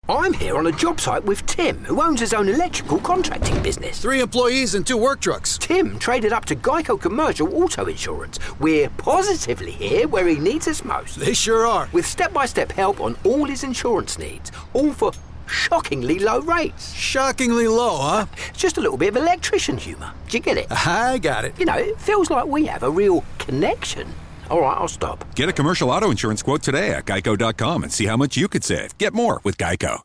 I'm here on a job site with Tim, who owns his own electrical contracting business. 3 employees and 2 work trucks. Tim traded up to Geico Commercial Auto Insurance. We're positively here where he needs us most. They sure are. With step-by-step help on all his insurance needs, all for shockingly low rates. Shockingly low, huh? It's just a little bit of electrician humour. Do you get it? I got it. You know, it feels like we have a real connection. All right, I'll stop. Get a commercial auto insurance quote today at geico.com and see how much you could save. Get more with Geico.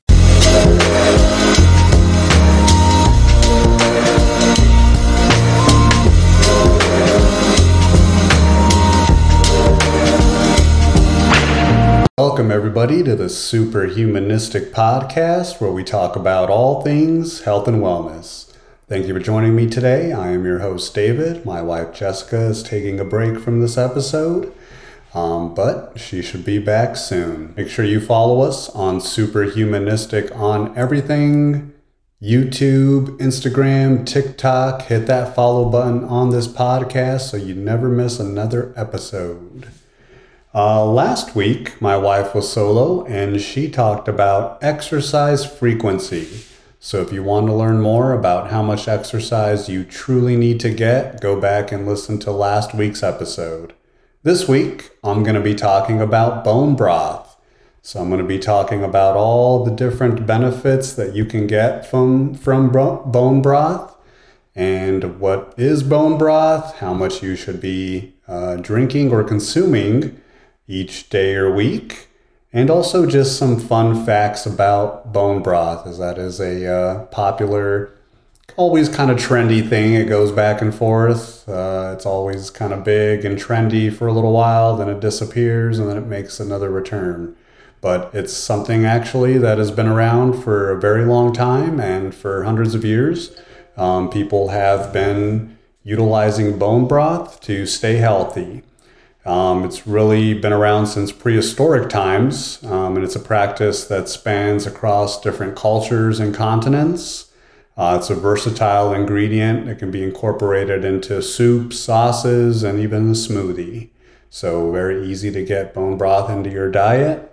Welcome, everybody, to the Superhumanistic Podcast, where we talk about all things health and wellness. Thank you for joining me today. I am your host, David. My wife, Jessica, is taking a break from this episode, but she should be back soon. Make sure you follow us on Superhumanistic on everything: YouTube, Instagram, TikTok. Hit that follow button on this podcast so you never miss another episode. Last week, my wife was solo, and she talked about exercise frequency. So if you want to learn more about how much exercise you truly need to get, go back and listen to last week's episode. This week, I'm going to be talking about bone broth. So I'm going to be talking about all the different benefits that you can get from bone broth, and what is bone broth, how much you should be drinking or consuming each day or week, and also just some fun facts about bone broth, as that is a popular, always kind of trendy thing. It goes back and forth. It's always kind of big and trendy for a little while, then it disappears, and then it makes another return. But it's something actually that has been around for a very long time, and for hundreds of years, people have been utilizing bone broth to stay healthy. It's really been around since prehistoric times, and it's a practice that spans across different cultures and continents. It's a versatile ingredient. It can be incorporated into soups, sauces, and even a smoothie. So very easy to get bone broth into your diet.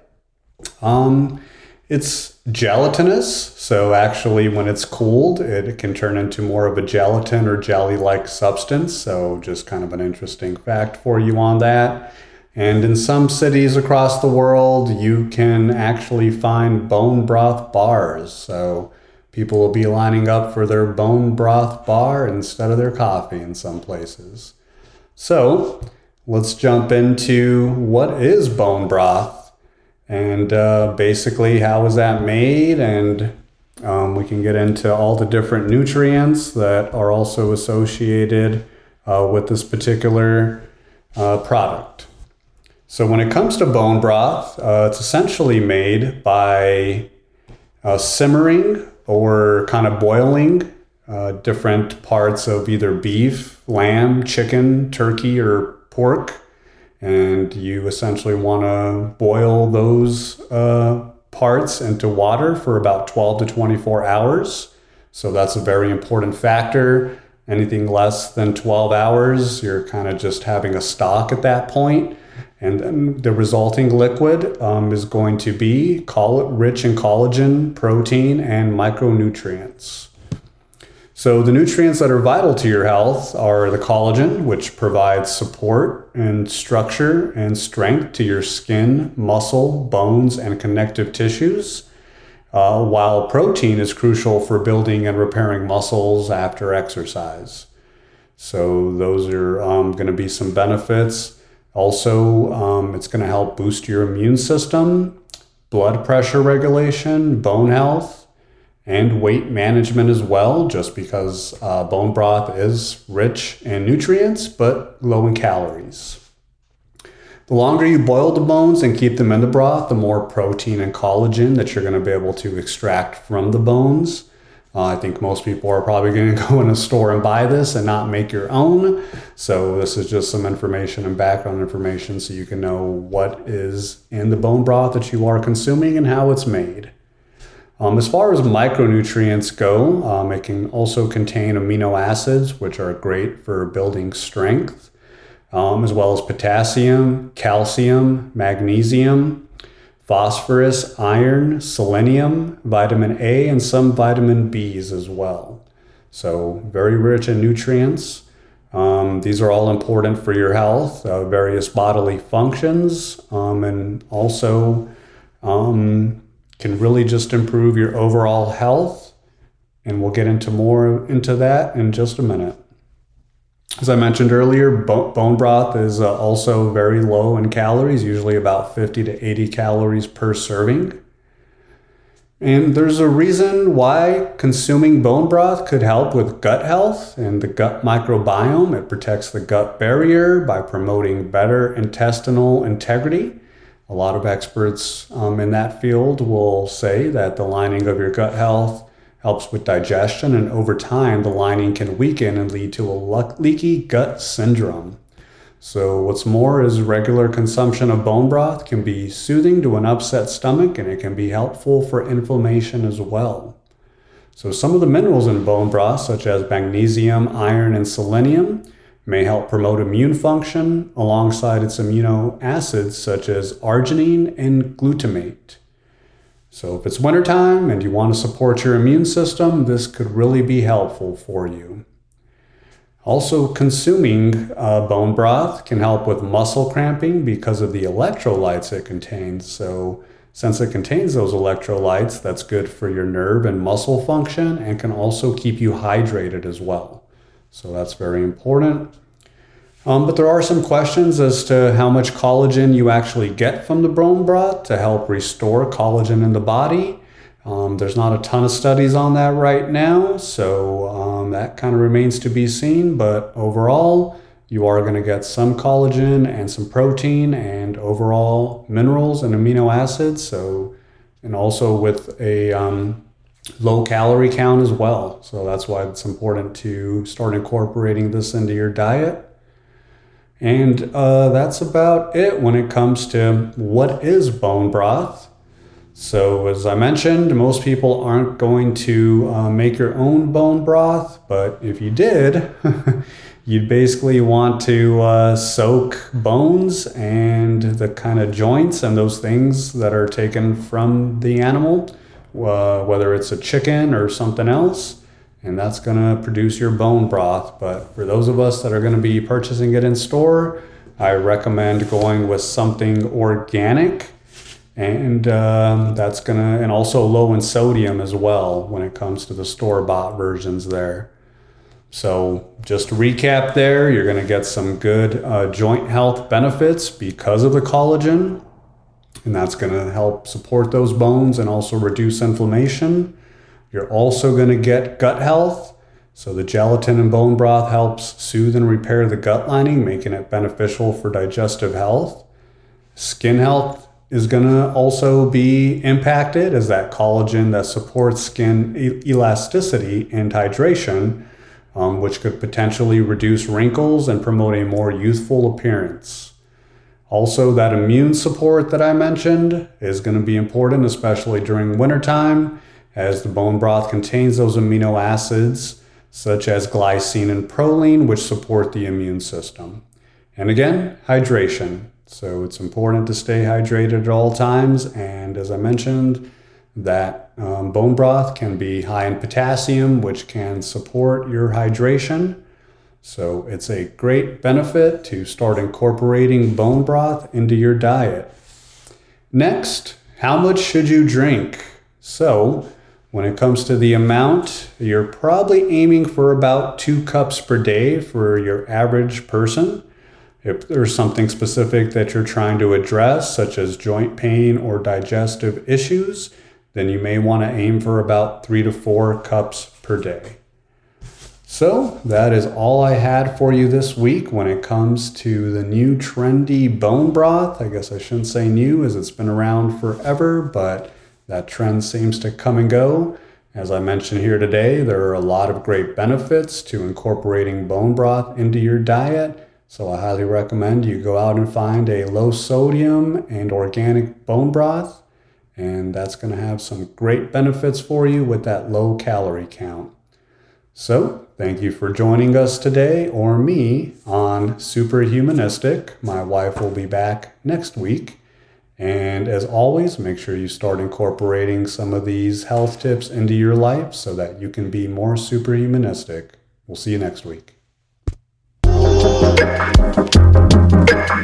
It's gelatinous, so actually when it's cooled, it can turn into more of a gelatin or jelly-like substance. So just kind of an interesting fact for you on that. And in some cities across the world, you can actually find bone broth bars. So people will be lining up for their bone broth bar instead of their coffee in some places. So let's jump into what is bone broth. And basically, how is that made? And we can get into all the different nutrients that are also associated with this particular product. So when it comes to bone broth, it's essentially made by simmering or kind of boiling different parts of either beef, lamb, chicken, turkey, or pork. And you essentially want to boil those parts into water for about 12 to 24 hours. So that's a very important factor. Anything less than 12 hours, you're kind of just having a stock at that point. And then the resulting liquid is going to be rich in collagen, protein, and micronutrients. So the nutrients that are vital to your health are the collagen, which provides support and structure and strength to your skin, muscle, bones, and connective tissues, while protein is crucial for building and repairing muscles after exercise. So those are going to be some benefits. Also, it's going to help boost your immune system, blood pressure regulation, bone health, and weight management as well, just because bone broth is rich in nutrients but low in calories. The longer you boil the bones and keep them in the broth, the more protein and collagen that you're going to be able to extract from the bones. I think most people are probably going to go in a store and buy this and not make your own. So this is just some information and background information so you can know what is in the bone broth that you are consuming and how it's made. As far as micronutrients go, it can also contain amino acids, which are great for building strength, as well as potassium, calcium, magnesium, phosphorus, iron, selenium, vitamin A, and some vitamin Bs as well. So very rich in nutrients. These are all important for your health, various bodily functions, and also can really just improve your overall health. And we'll get into more into that in just a minute. As I mentioned earlier, bone broth is also very low in calories, usually about 50 to 80 calories per serving. And there's a reason why consuming bone broth could help with gut health and the gut microbiome. It protects the gut barrier by promoting better intestinal integrity. A lot of experts in that field will say that the lining of your gut health helps with digestion, and over time, the lining can weaken and lead to a leaky gut syndrome. So what's more is regular consumption of bone broth can be soothing to an upset stomach, and it can be helpful for inflammation as well. So some of the minerals in bone broth, such as magnesium, iron, and selenium, may help promote immune function alongside its amino acids such as arginine and glutamate. So if it's wintertime and you want to support your immune system, this could really be helpful for you. Also, consuming bone broth can help with muscle cramping because of the electrolytes it contains. So since it contains those electrolytes, that's good for your nerve and muscle function and can also keep you hydrated as well. So that's very important. But there are some questions as to how much collagen you actually get from the bone broth to help restore collagen in the body. There's not a ton of studies on that right now, so that kind of remains to be seen. But overall, you are going to get some collagen and some protein and overall minerals and amino acids. So, and also with a low calorie count as well. So that's why it's important to start incorporating this into your diet. And that's about it when it comes to what is bone broth. So as I mentioned, most people aren't going to make your own bone broth, but if you did, you'd basically want to soak bones and the kind of joints and those things that are taken from the animal, whether it's a chicken or something else. And that's going to produce your bone broth. But for those of us that are going to be purchasing it in store, I recommend going with something organic, and that's going to, and also low in sodium as well when it comes to the store-bought versions there. So just to recap there, you're going to get some good joint health benefits because of the collagen, and that's going to help support those bones and also reduce inflammation. You're also going to get gut health. So the gelatin in bone broth helps soothe and repair the gut lining, making it beneficial for digestive health. Skin health is going to also be impacted as that collagen that supports skin elasticity and hydration, which could potentially reduce wrinkles and promote a more youthful appearance. Also, that immune support that I mentioned is going to be important, especially during wintertime, as the bone broth contains those amino acids such as glycine and proline, which support the immune system. And again, hydration. So it's important to stay hydrated at all times. And as I mentioned, that bone broth can be high in potassium, which can support your hydration. So it's a great benefit to start incorporating bone broth into your diet. Next, how much should you drink? So when it comes to the amount, you're probably aiming for about 2 cups per day for your average person. If there's something specific that you're trying to address, such as joint pain or digestive issues, then you may want to aim for about 3 to 4 cups per day. So that is all I had for you this week when it comes to the new trendy bone broth. I guess I shouldn't say new as it's been around forever, but that trend seems to come and go. As I mentioned here today, there are a lot of great benefits to incorporating bone broth into your diet. So I highly recommend you go out and find a low sodium and organic bone broth. And that's going to have some great benefits for you with that low calorie count. So thank you for joining us today, or me, on Superhumanistic. My wife will be back next week. And as always, make sure you start incorporating some of these health tips into your life so that you can be more superhumanistic. We'll see you next week.